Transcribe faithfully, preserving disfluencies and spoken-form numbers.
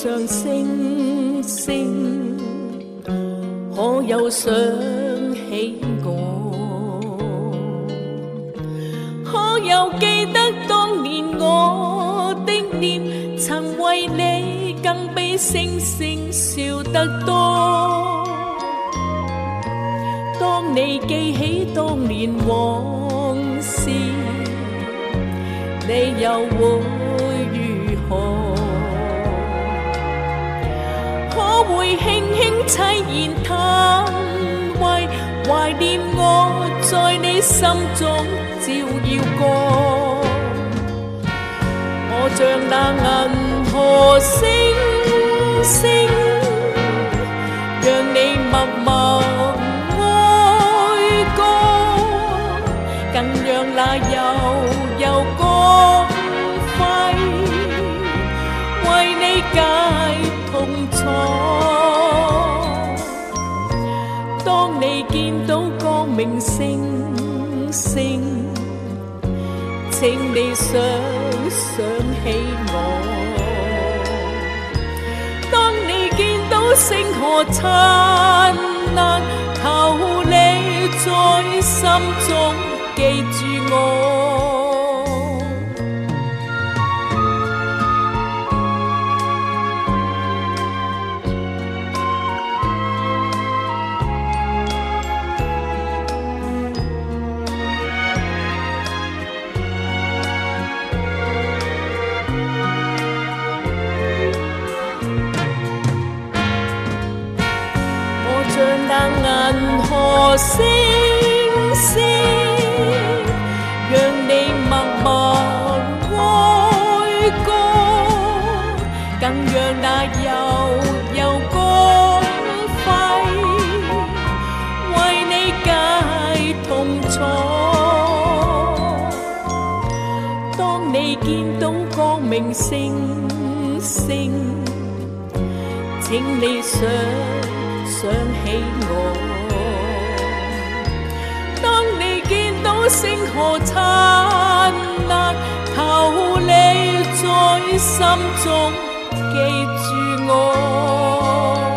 上星星，可有想起我？可有記得當年我的臉，曾為你更比星星笑得多？當你記起當年往事，你又會如何？可會輕輕凄然嘆謂，懷念我在你心中照耀過？我像那銀河星星，讓你默默愛過，更讓那悠悠光輝為你解痛楚。當你見到光明星星，請你想想起我。當你見到星河燦爛，求你在心中記住我。銀河星星，讓你默默愛過，更讓那悠悠光輝為你解痛楚。當你見到光明星星，請你想想起我。當你見到星河燦爛，求你在心中記住我。